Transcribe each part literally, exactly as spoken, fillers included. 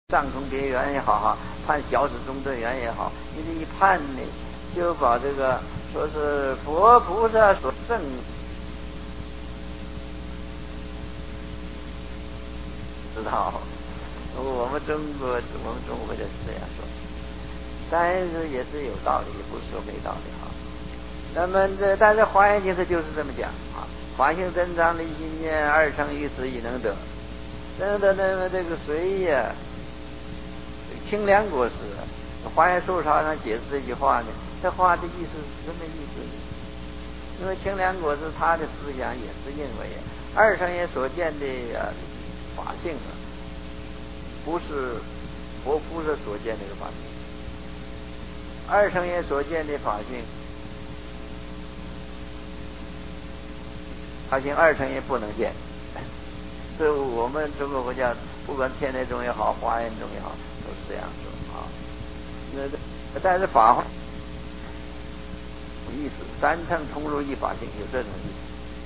上从别圆也好，判小指中正圆也好，你这一判呢，就把这个说是佛菩萨所证。知道，我们中国我们中国就是这样说，但是也是有道理，也不是说没道理哈。那么这但是华严经它就是这么讲啊，法性真常离心念，二乘于此已能得。能得那么这个谁呀？清凉国师华严疏钞上解释这句话呢，这话的意思是什么意思呢？因为清凉国师他的思想也是认为二乘业所见的啊法性啊，不是佛菩萨所见这个法性，二乘业所见的法性，法性二乘业不能见。这我们中国国家不管天台宗也好，华严宗也好，都是这样说啊。那个但是法华意思三乘同入一法性，有这种意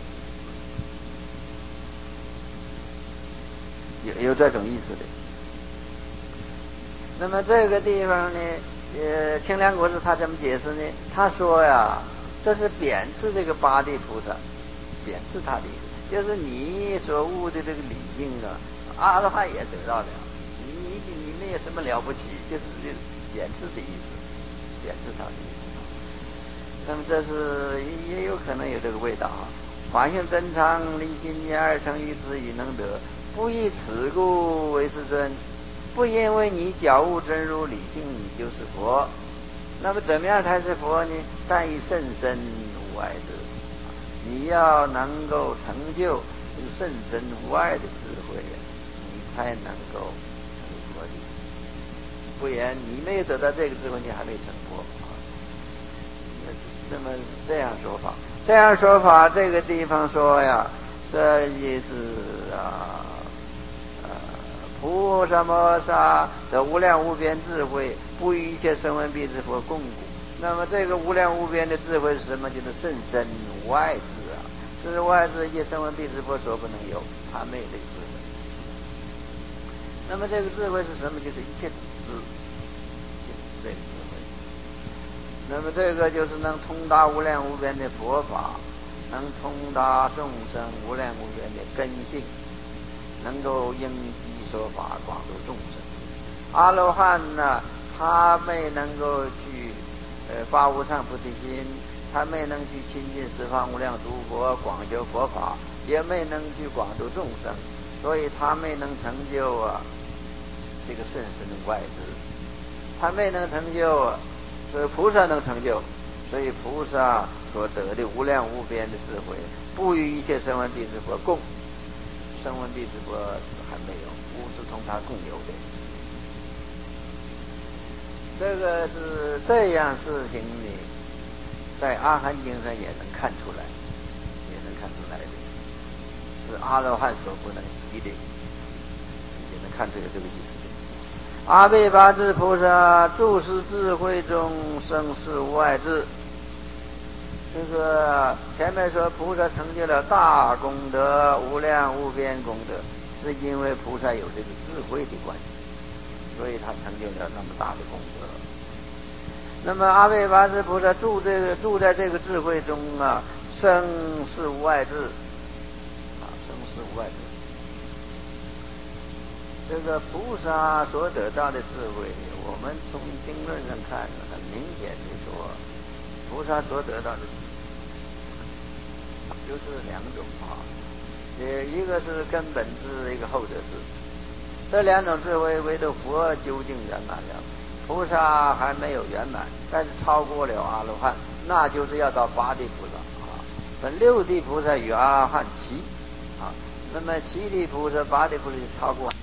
思，有有这种意思的。那么这个地方呢，呃，清凉国师他怎么解释呢？他说呀，这是贬斥这个八地菩萨，贬斥他的意思，就是你所悟的这个理性啊，阿罗汉也得到的，你你们有什么了不起？就是贬斥的意思，贬斥他的意思。那么这是也有可能有这个味道啊。法性真常离心念，二乘于此已能得，不以此故为世尊。不因为你觉悟真如理性，你就是佛。那么怎么样才是佛呢？但以甚深无碍智，你要能够成就这个甚深无碍的智慧，你才能够成佛的。不然你没有得到这个智慧，你还没成佛啊。那么这样说法，这样说法，这个地方说呀，这也是啊。菩萨摩萨的无量无边智慧，不与一切声闻辟支佛共古。那么这个无量无边的智慧是什么？就是甚深无碍智啊！是无碍智，一切声闻辟支佛所不能有，他没有这个智慧。那么这个智慧是什么？就是一切智，就是这个智慧。那么这个就是能通达无量无边的佛法，能通达众生无量无边的根性，能够应机说法，广度众生。阿罗汉呢，他没能够去呃发无上菩提心，他没能去亲近十方无量诸佛，广修佛法，也没能去广度众生，所以他没能成就啊这个甚深无碍智，他没能成就啊，所以菩萨能成就，所以菩萨所得的无量无边的智慧，不与一切声闻辟支佛共。声闻辟支佛还没有，不是同他共有的。这个是这样事情呢，在阿含经上也能看出来，也能看出来的，是阿罗汉所不能及的，也能看出有这个意思的。阿倍跋致菩萨住世智慧中生死无碍智。这个前面说菩萨成就了大功德，无量无边功德，是因为菩萨有这个智慧的关系，所以他成就了那么大的功德。那么阿倍跋致菩萨住这个住在这个智慧中啊，生死无碍智啊，生死无碍智。这个菩萨所得到的智慧，我们从经论上看，很明显的说，菩萨所得到的就是两种啊，呃，一个是根本智，一个后得智。这两种智慧，唯独佛究竟圆满了，菩萨还没有圆满，但是超过了阿罗汉，那就是要到八地菩萨啊。分六地菩萨与阿罗汉齐啊，那么七地菩萨、八地菩萨就超过。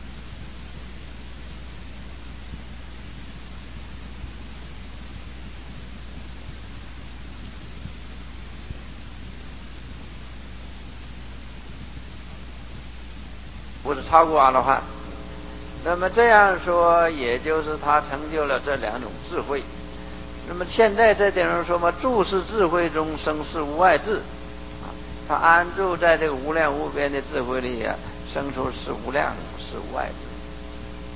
不是超过阿罗汉，那么这样说，也就是他成就了这两种智慧。那么现在这点人说嘛，住世智慧中生死无碍智啊，他安住在这个无量无边的智慧里啊，生出是无量是无碍智。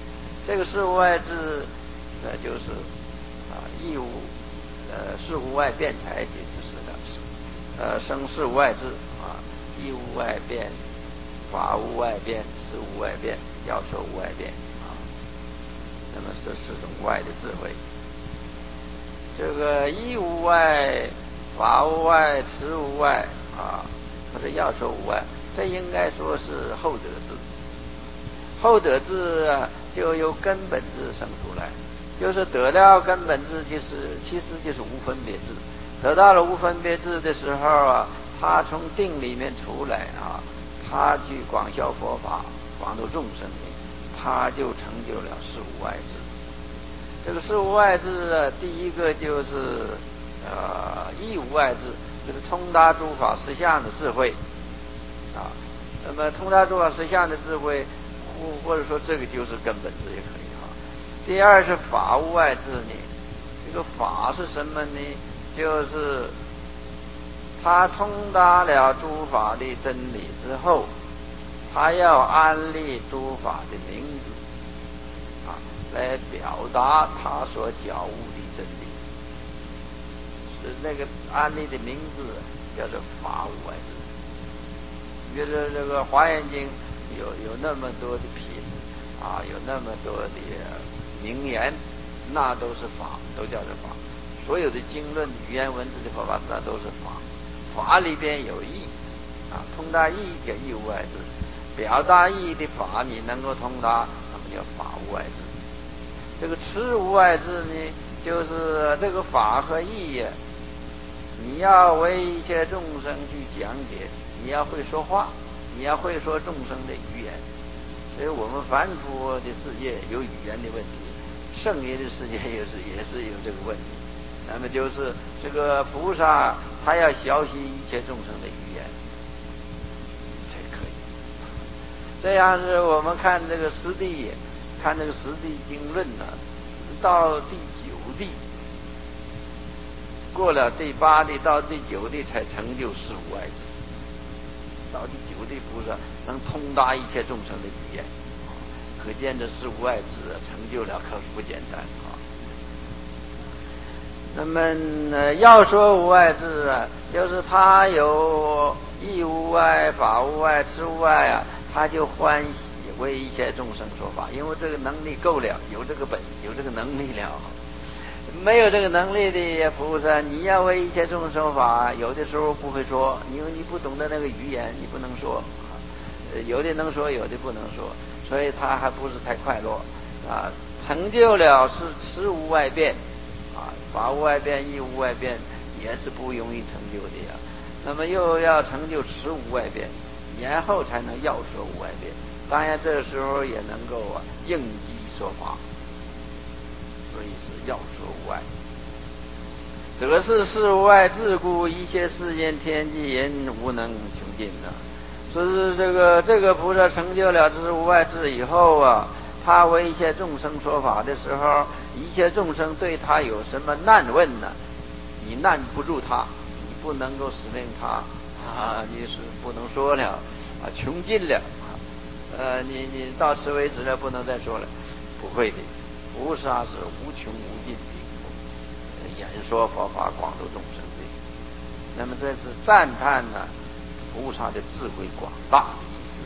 这个事无外治，呃，就是啊，义无呃事无外辩才解就是的，呃，生事无外治啊，义无外辩，法无外辩，事无外辩，要说无外辩啊。那么这四种外的智慧，这个义无外，法无外，持无外啊，或者要说无外，这应该说是后得智。后得智啊，就由根本智生出来，就是得到根本智，其实其实就是无分别智。得到了无分别智的时候啊，他从定里面出来啊，他去广效佛法，广度众生的，他就成就了事无外智。这个事无外智啊，第一个就是呃义无外智，就是通达诸法实相的智慧啊。那么通达诸法实相的智慧，或者说这个就是根本智也可以哈。第二是法无外智呢，这个法是什么呢？就是他通达了诸法的真理之后，他要安立诸法的名字啊，来表达他所觉悟的真理。是那个安立的名字叫做法无外智。比如说这个《华严经》有有那么多的品啊，有那么多的名言，那都是法，都叫做法。所有的经论、语言文字的佛法，那都是法。法里边有义啊，通达义叫义无外智。表达义的法，你能够通达，那么叫法无外智。这个持无外智呢，就是这个法和义呀，你要为一切众生去讲解，你要会说话，你要会说众生的语言。所以我们凡夫的世界有语言的问题，圣爷的世界也是也是有这个问题。那么就是这个菩萨，他要学习一切众生的语言才可以。这样是我们看这个十地，看这个十地经论呢，到第九地，过了第八地，到第九地才成就事无外智。到第九地菩萨能通达一切众生的语言，可见这事无外智成就了可不简单啊。那么、呃、要说无外智啊，就是他有义无外、法无外、持无外啊，他就欢喜为一切众生说法，因为这个能力够了，有这个本，有这个能力了。没有这个能力的菩萨，你要为一切众生说法，有的时候不会说，因为你不懂得那个语言，你不能说。有的能说，有的不能说，所以他还不是太快乐啊。成就了是持无外辩啊，法无外辩、义无外辩也是不容易成就的呀。那么又要成就持无外辩，然后才能要说无外辩。当然这时候也能够啊应机说法，所以是要说无外。得是事无外智故，一切世间天地人无能穷尽的。说是这个这个菩萨成就了知无外智以后啊，他为一切众生说法的时候，一切众生对他有什么难问呢？你难不住他，你不能够使命他啊，你是不能说了啊，穷尽了啊，呃，你你到此为止了，不能再说了，不会的。菩萨是无穷无尽的演说佛法，广度众生的。那么这是赞叹呢、啊、菩萨的智慧广大的意思。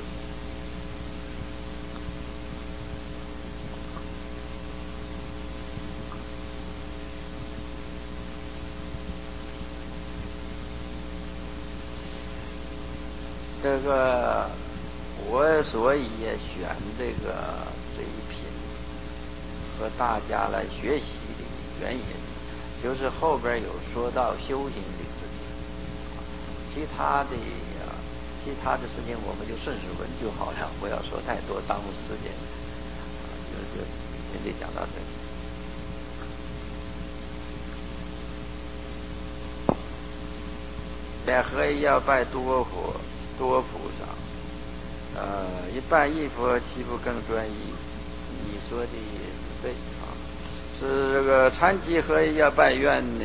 这个我所以也选这个这一品和大家来学习的原因，就是后边有说到修行的事情，其他的啊，其他的事情我们就顺水闻就好了，不要说太多，耽误时间。就就先得讲到这里。拜合一要拜多佛多菩萨，呃，一拜一佛岂不更专一？你说的也对啊，是这个禅机合一要拜愿呢。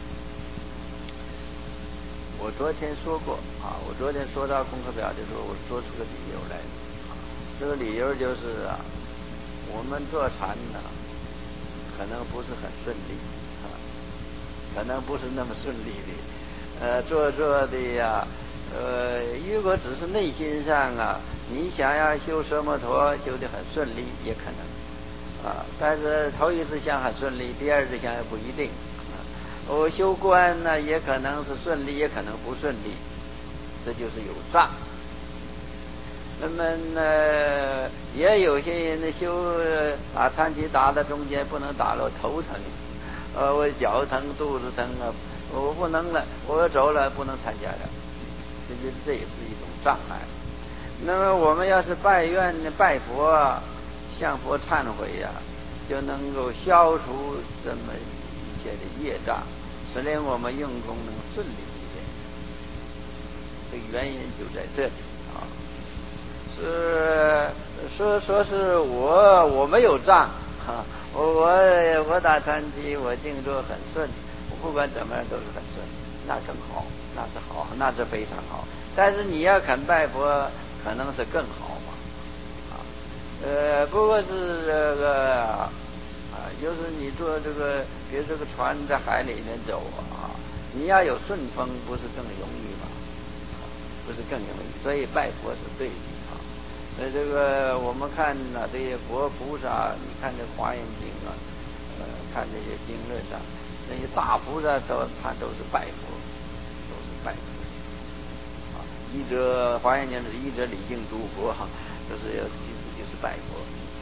我昨天说过啊，我昨天说到功课表的时候，我说出个理由来啊，这个理由就是啊， 我们坐禅呢，可能不是很顺利啊，可能不是那么顺利的，呃，做做的呀，呃，如果只是内心上啊，你想要修奢摩陀修得很顺利，也可能啊，但是头一次想很顺利，第二次想也不一定。我修观呢，也可能是顺利，也可能不顺利，这就是有障。那么呢，也有些人呢修把禅期打到中间不能打了，头疼，呃，我脚疼、肚子疼啊，我不能了，我走了不能参加了，这就是这也是一种障碍。那么我们要是拜愿拜佛啊，向佛忏悔呀、啊，就能够消除这么一些的业障，使令我们用功能顺利一点。这个原因就在这里啊。是说说是我我没有障啊，我我我打禅期我静坐很顺，我不管怎么样都是很顺，那更好，那是好，那是非常好。但是你要肯拜佛，可能是更好嘛啊。呃，不过是这个啊，就是你坐这个，比如这个船在海里面走啊，你要有顺风，不是更容易吗？不是更容易，所以拜佛是对的啊。呃，这个我们看呢，这些佛菩萨，你看这《华严经》啊，呃，看这些经论上，那些大菩萨都他都是拜佛，都是拜佛啊。一者《华严经》是一者礼敬诸佛哈，就是要就是拜佛。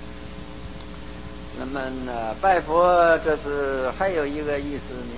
那么呢，拜佛这是还有一个意思呢。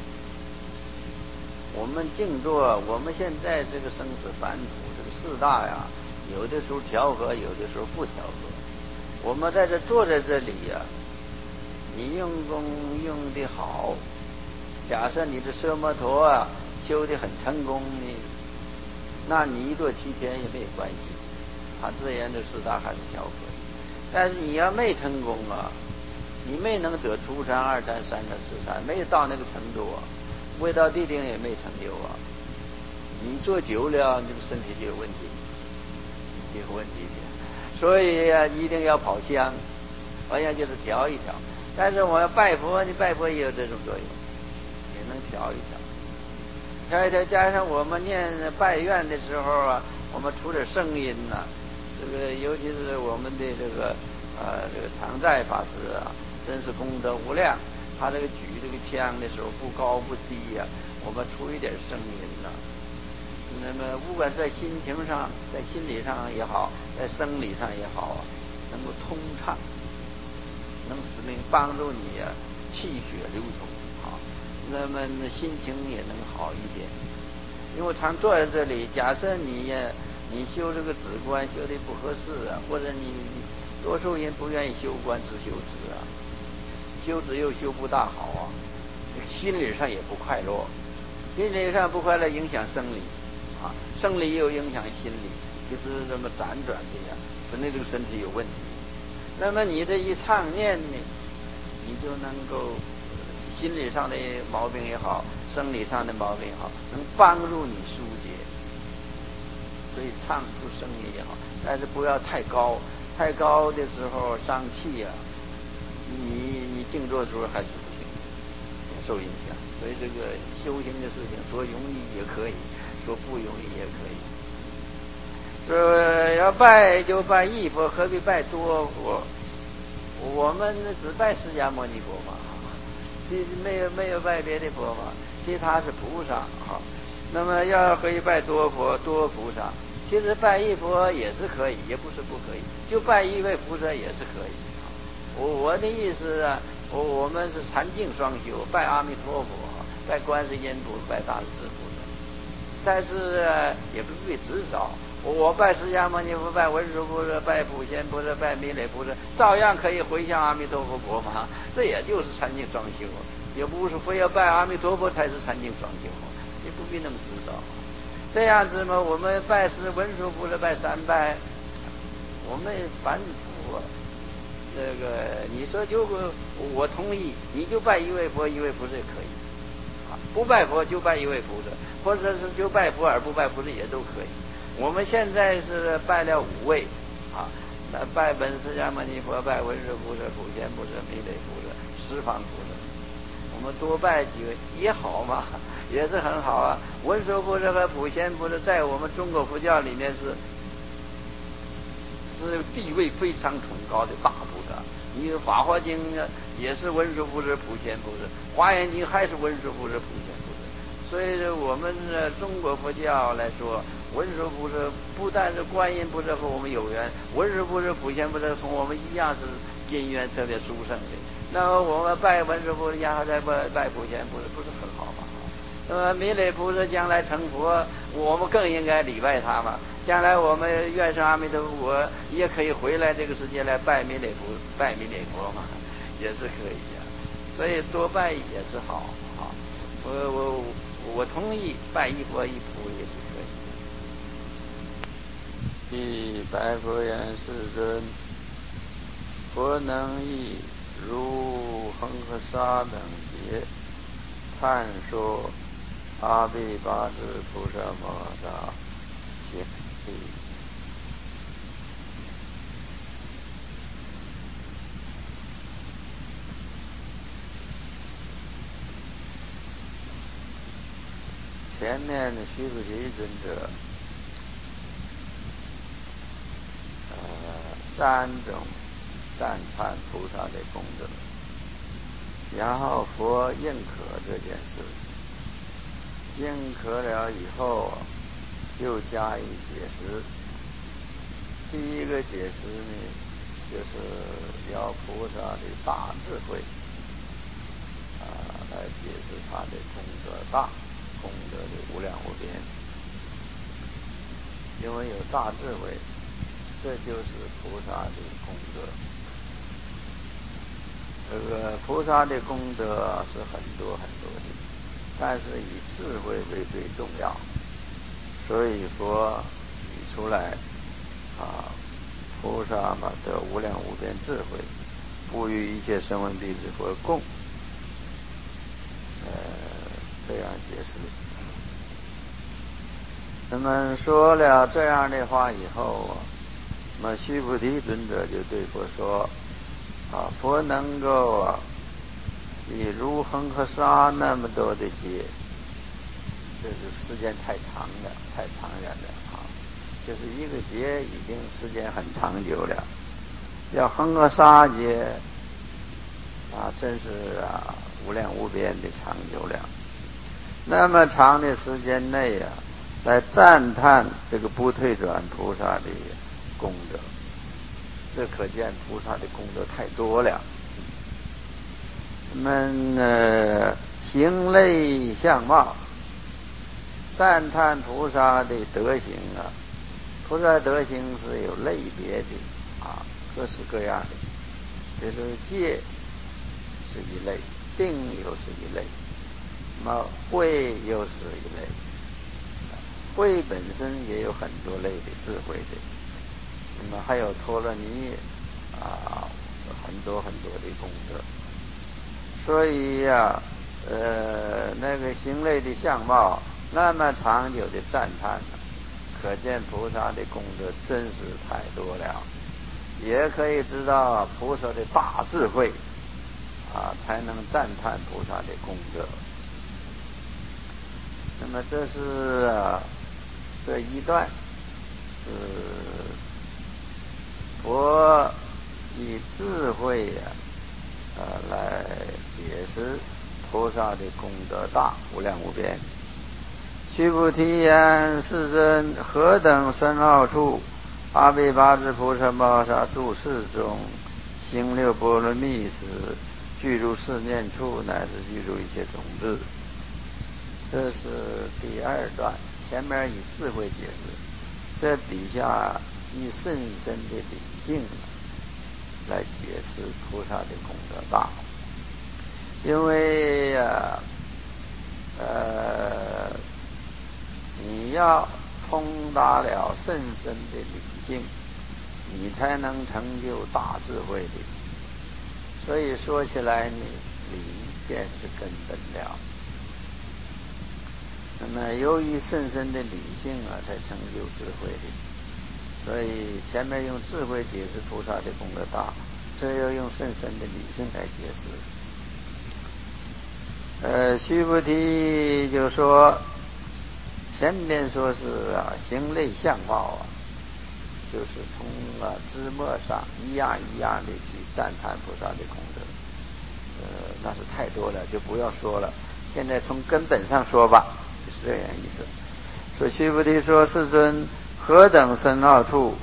我们静坐，我们现在这个生死凡土，这个四大呀，有的时候调和，有的时候不调和。我们在这坐在这里呀、啊，你用功用的好，假设你的奢摩陀啊修得很成功呢，那你一坐七天也没有关系，它自然的四大还是调和。但是你要没成功啊，你没能得初禅、二禅、三禅、四禅，没有到那个程度啊。未到地定也没成就啊！你做久了，你这个身体就有问题，就有问题的。所以啊，一定要跑香，跑香就是调一调。但是我要拜佛，你拜佛也有这种作用，也能调一调。调一调，加上我们念拜愿的时候啊，我们出点声音呐、啊，这个尤其是我们的这个呃这个常在法师啊，真是功德无量。他这个举这个枪的时候不高不低呀、啊，我们出一点声音呐、啊，那么不管是在心情上、在心理上也好，在生理上也好啊，能够通畅，能使能帮助你啊气血流通啊，那么心情也能好一点。因为我常坐在这里，假设你呀、啊、你修这个止观修的不合适啊，或者你多数人不愿意修观只修止啊。修止又修不大好啊，心理上也不快乐，心理上不快乐影响生理啊，生理又影响心理，就是这么辗转的呀，使那这个身体有问题。那么你这一唱念呢，你就能够心理上的毛病也好，生理上的毛病也好，能帮助你疏解。所以唱出声音也好，但是不要太高，太高的时候伤气呀、啊。你你静坐的时候还是不行，受影响。所以这个修行的事情，说容易也可以，说不容易也可以。说要拜就拜一佛，何必拜多佛？我们只拜释迦牟尼佛嘛，这没有没有拜别的佛嘛，其他是菩萨啊。那么要可以拜多佛多菩萨，其实拜一佛也是可以，也不是不可以，就拜一位菩萨也是可以。我我的意思啊，我我们是禅净双修，拜阿弥陀佛，拜观世音菩萨，拜大势至菩萨，但是、啊、也不必执着。我拜释迦牟尼佛，拜文殊菩萨，拜普贤菩萨，拜弥勒菩萨，照样可以回向阿弥陀佛国嘛。这也就是禅净双修，也不是非要拜阿弥陀佛才是禅净双修，也不必那么执着。这样子嘛，我们拜是文殊菩萨，拜三拜，我们凡夫。这个你说就我同意，你就拜一位佛一位菩萨也可以啊，不拜佛就拜一位菩萨，或者是就拜佛而不拜菩萨也都可以。我们现在是拜了五位啊， 拜本释迦牟尼佛，拜文殊菩萨、普贤菩萨、弥勒菩萨、十方菩萨，我们多拜几位也好嘛，也是很好啊。文殊菩萨和普贤菩萨在我们中国佛教里面是是地位非常崇高的大菩萨。你《法华经》也是文殊菩萨、普贤菩萨，《华严经》还是文殊菩萨、普贤菩萨。所以我们中国佛教来说，文殊菩萨不但是观音菩萨和我们有缘，文殊菩萨、普贤菩萨同我们一样是因缘特别殊胜的。那么我们拜文殊菩萨，然后再拜拜普贤菩萨，不是很好吗？那么弥勒菩萨将来成佛，我们更应该礼拜他嘛。将来我们愿上阿弥陀佛也可以回来这个世界来拜弥勒菩拜弥勒佛嘛，也是可以啊。所以多拜也是好好。我我我同意拜一佛一菩也是可以。 一白佛言：世尊，佛能以如恒河沙等劫探说阿毗跋致菩萨摩诃萨行地。前面的须菩提尊者呃三种赞叹菩萨的功德，然后佛认可这件事，认可了以后又加以解释。第一个解释呢，就是要菩萨的大智慧啊，来解释他的功德大，功德的无量无边。因为有大智慧，这就是菩萨的功德。这个菩萨的功德是很多很多的，但是以智慧为最重要，所以佛举出来啊，菩萨嘛得无量无边智慧，不与一切声闻弟子佛共，呃，这样解释。那么说了这样的话以后，那么须菩提尊者就对佛说：啊，佛能够啊，以如恒河沙那么多的劫，这是时间太长了，太长远了啊！就是一个劫已经时间很长久了，要恒河沙劫啊，真是啊无量无边的长久了。那么长的时间内啊，来赞叹这个不退转菩萨的功德。这可见菩萨的功德太多了。那么呃，行类相貌，赞叹菩萨的德行啊。菩萨德行是有类别的啊，各式各样的。就是戒是一类，定又是一类，那么慧又是一类。慧本身也有很多类的智慧的。那么还有陀罗尼啊，很多很多的功德。所以呀、啊，呃，那个行类的相貌那么长久的赞叹，可见菩萨的功德真是太多了。也可以知道菩萨的大智慧啊，才能赞叹菩萨的功德。那么这是啊，这一段是佛以智慧啊，呃，来解释菩萨的功德大，无量无边。须菩提言：世尊，何等深奥处，阿毗跋致菩萨摩诃萨住世中，行六波罗蜜时，具足四念处，乃至具足一切种子。这是第二段，前面以智慧解释，这底下以甚深的理性来解释菩萨的功德大。因为啊，呃，你要通达了甚深的理性，你才能成就大智慧的。所以说起来呢，理便是根本了。那么由于甚深的理性啊，才成就智慧的。 所以前面用智慧解释菩萨的功德大，这要用甚深的理性来解释。呃，须菩提就说，前面说是啊，行类相貌啊，就是从啊枝末上一样一样的去赞叹菩萨的功德，呃，那是太多了，就不要说了。现在从根本上说吧，就是这样意思。所以须菩提说：“世尊，何等深奥处？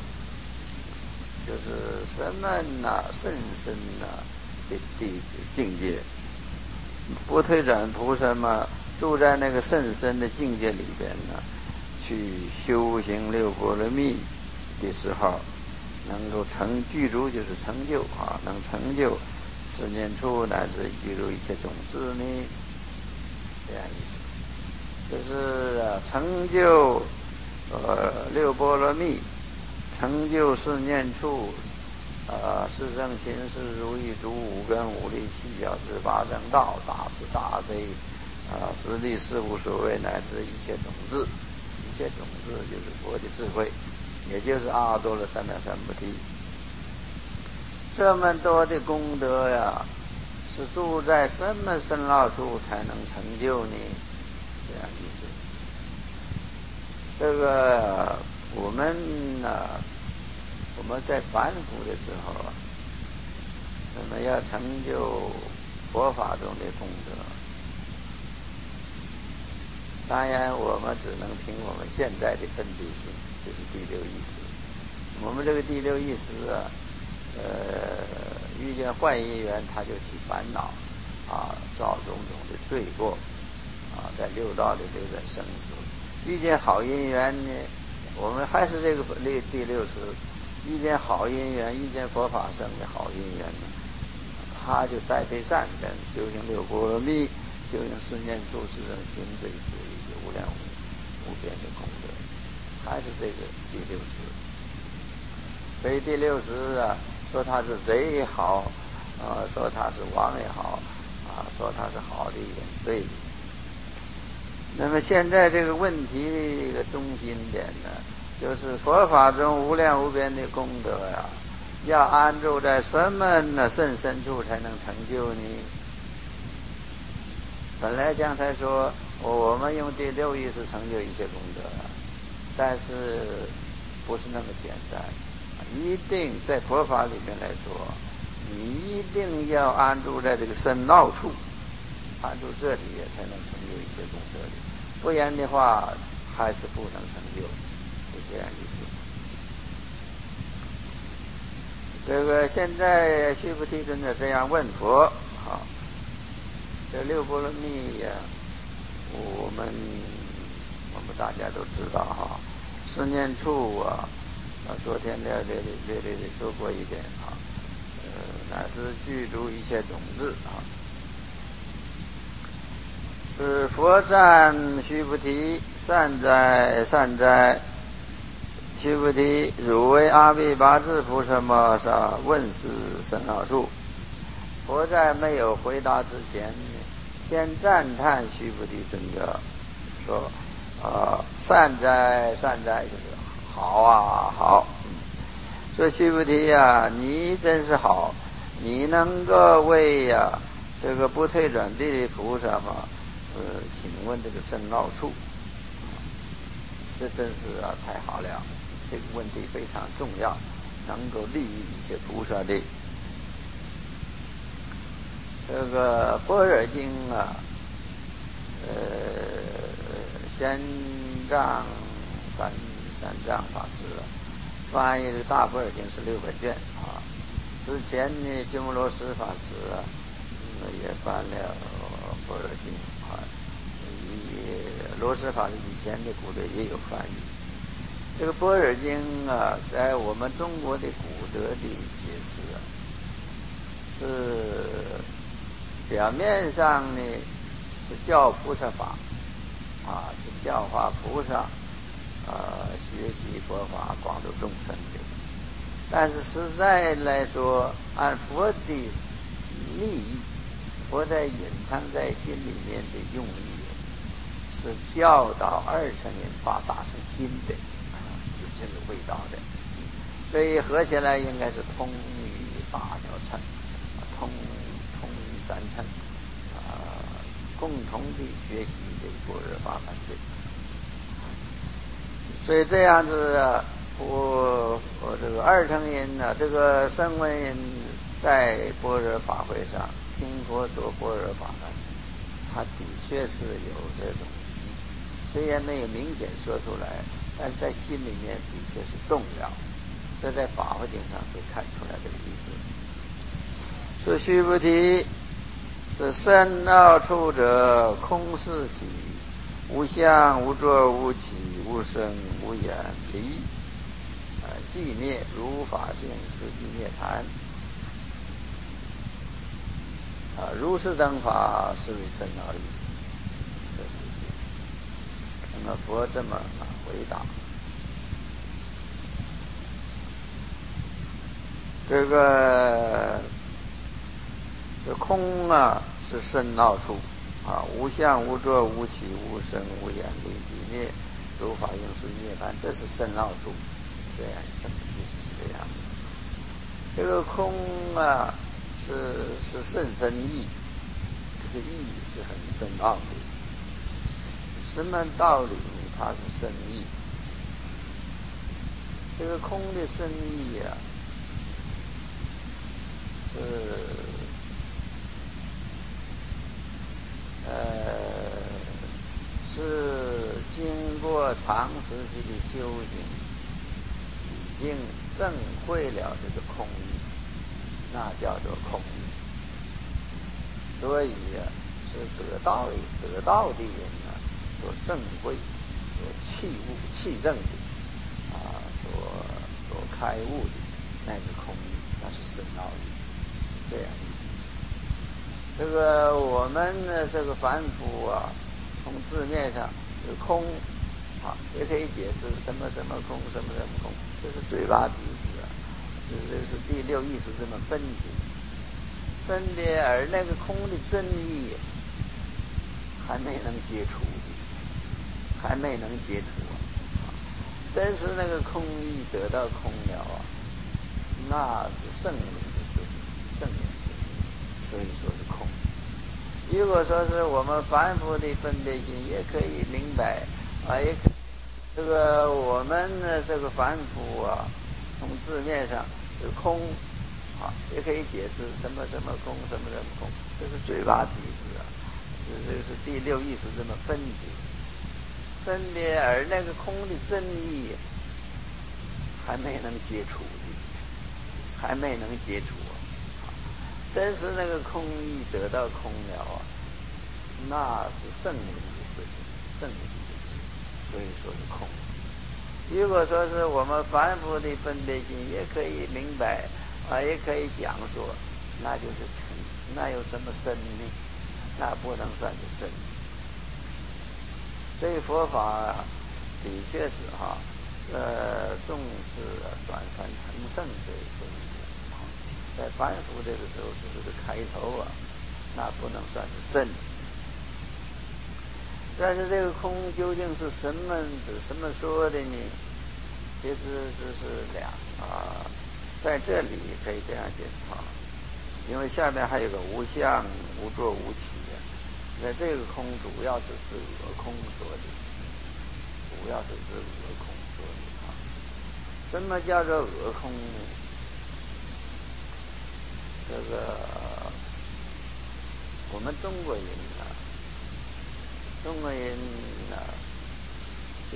就是什么呢？甚深呢的地境界。不退转菩萨嘛，住在那个甚深的境界里边呢，去修行六波罗蜜的时候，能够成具足，就是成就啊，能成就十念处乃至具足一切种子呢，这样意思。就是啊，成就呃六波罗蜜，成就四念处。”呃，四圣勤事如意足五根五力七角之八正道大慈大悲啊、呃，十力是无所谓乃至一切种子，一切种子就是佛的智慧，也就是阿耨多罗三藐三菩提。这么多的功德呀，是住在什么深奥处才能成就呢？这样意思。这个我们呢、啊？我们在凡夫的时候啊，那么要成就佛法中的功德，当然我们只能凭我们现在的分别心，就是第六意识。我们这个第六意识啊，呃，遇见坏因缘，他就起烦恼啊，造种种的罪过啊，在六道里流转生死。遇见好因缘呢，我们还是这个第第六识。遇见好因缘，遇见佛法生的好因缘呢，他就栽培善根，修行六波罗蜜，修行四念处四圣勤这一些一些无量无无边的功德，还是这个第六识。所以第六识啊，说他是贼也好，啊、呃，说他是王也好，啊、呃，说他是好的也是对的。那么现在这个问题的中心点呢，就是佛法中无量无边的功德呀、啊，要安住在什么呢甚深处才能成就呢？本来刚才说我们用第六意识成就一切功德啊，但是不是那么简单。一定在佛法里面来说，你一定要安住在这个深奥处，安住这里才能成就一切功德的，不然的话还是不能成就。是这样意思。这个现在须菩提尊者这样问佛啊，这六波罗蜜呀、啊，我们我们大家都知道哈，四念处啊，啊，昨天略略略略的说过一点啊，呃，乃至具足一切种子啊。是佛赞须菩提，善哉善哉。须菩提，汝为阿毗跋致菩萨摩萨问世深奥处。佛在没有回答之前，先赞叹须菩提尊者，说：“啊、呃，善哉善哉，就是好啊好。嗯，说须菩提呀、啊，你真是好，你能够为呀、啊、这个不退转地的菩萨嘛，呃，请问这个深奥处，这真是啊太好了。”这个问题非常重要，能够利益一切菩萨的。这个《般若经》啊，呃，玄奘三三藏法师啊，翻译的大般若经是六本卷啊。之前呢，鸠摩罗什法师啊，嗯、也翻了《般若经》啊。以罗什法师以前的古德也有翻译。这个般若经啊，在我们中国的古德的解释啊，是表面上呢是教菩萨法啊，是教化菩萨啊学习佛法广度众生的。但是实在来说，按佛的密意，佛在隐藏在心里面的用意，是教导二乘人发大乘心的。这个味道的， 所以合起来应该是通于大小乘，通通于三乘，啊，共同地学习这个般若法门的。所以这样子啊，我我这个二乘人呢，这个声闻人在般若法会上听佛说般若法门，他的确是有这种意，虽然没有明显说出来，但是在心里面的确是动摇，这在法华经上会看出来这个意思。说须菩提，是深奥处者，空是起，无相无作无起，无生无眼离，啊，寂灭如法性，实际涅槃。啊，如是等法，是为深奥义。这是那么佛这么回答。这个这空啊，是深奥处啊，无相无作无起无生无眼离寂灭如法应实涅槃，这是深奥处。这样，这么意思是这样的。这个空啊，是是甚深义，这个义是很深奥的。什么道理它是深义？这个空的深义啊，是呃是经过长时期的修行，已经证会了这个空义，那叫做空义。所以啊，是得道得道的人呢，所证会、所契悟、契证的啊，所所开悟的那个空义，那是深奥义，是这样的。这个我们呢，这个凡夫啊，从字面上有空啊，也可以解释什么什么空，什么什么空，这是嘴巴鼻子啊，这这是第六意识这么分的。分别，而那个空的真义还没能接触，还没能接触啊！真是那个空义得到空了啊，那是圣灵的事情，圣灵的事情，所以说是空。如果说是我们凡夫的分别心，也可以明白啊，也可这个我们呢这个凡夫啊，从字面上是空。啊，也可以解释什么什么空，什么什么空，这是嘴巴鼻子啊，这是第六意识这么分别，分别，而那个空的真义还没能接触，还没能接触啊！真是那个空义得到空了啊，那是圣灵的事情，圣灵的事情，所以说是空。如果说是我们凡夫的分别心，也可以明白。啊，也可以讲说，那就是尘，那有什么深呢？那不能算是深。所以佛法的确是哈，呃，重视转凡成圣这这一点啊，在凡夫这个时候只是个开头啊，那不能算是深。但是这个空究竟是什么指什么说的呢？其实这是两啊。在这里可以这样解释啊，因为下面还有个无相无作无起啊，那这个空主要是指我空说的，主要是指我空说的啊。什么叫做我空呢？这个我们中国人呢、啊，中国人呢、啊，就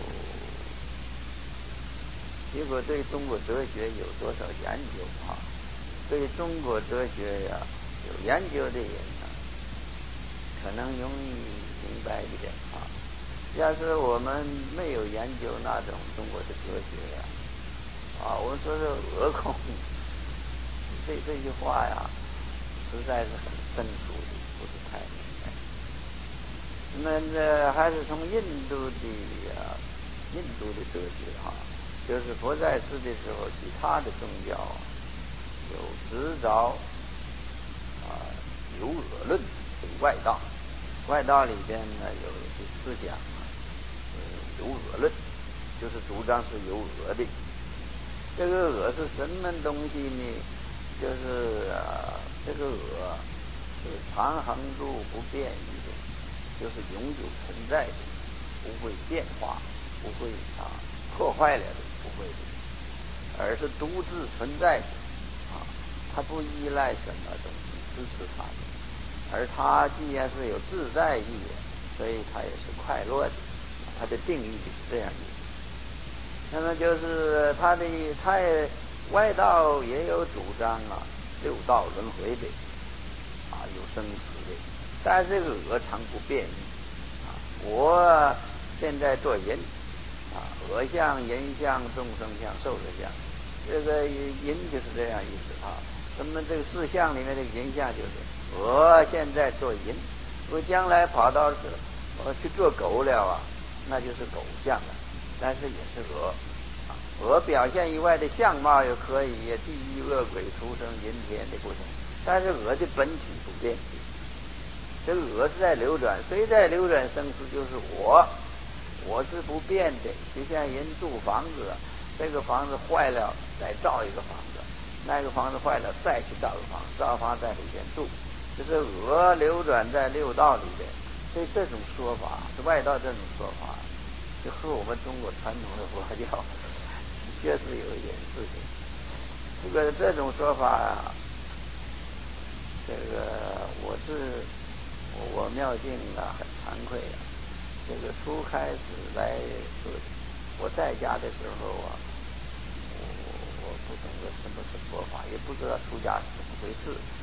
如果对中国哲学有多少研究啊？对中国哲学呀、啊、有研究的人呢、啊，可能容易明白一点啊。要是我们没有研究那种中国的哲学呀、啊，啊，我说是俄空，这这句话呀，实在是很生疏的，不是太明白。那这还是从印度的啊，印度的哲学啊。就是佛在世的时候，其他的宗教有执着啊，有恶论，有外道。外道里边呢有的思想啊，有恶论，就是主张是有恶的。 这个鹅是什么东西呢？就是啊，这个鹅是长恒住不变异的，就是永久存在的，不会变化，不会啊破坏了的，不会的，而是独自存在的啊，它不依赖什么东西支持它的，而它既然是有自在意的，所以它也是快乐的，它的定义是这样意思。那么就是他的，他也外道也有主张啊，六道轮回的，啊有生死的，但是这个鹅常不变异啊。我现在做人啊，鹅相、人相、众生相、寿者相，这个人就是这样意思啊。那么这个四相里面这个人相就是鹅现在做人，我将来跑到是我去做狗了啊，那就是狗相了。但是也是鹅，啊，鹅表现以外的相貌也可以，地狱恶鬼、畜生、人天的不同，但是鹅的本体不变的。这个鹅是在流转，谁在流转生死？就是我，我是不变的。就像人住房子，这个房子坏了，再造一个房子；那个房子坏了，再去造个房子，造房在里边住。就是鹅流转在六道里的，所以这种说法，外道这种说法。就和我们中国传统的佛教确实有一点事情。这个这种说法啊，这个我是我妙境啊，很惭愧啊。这个初开始来做，我在家的时候啊，我我不懂得什么是佛法，也不知道出家是怎么回事。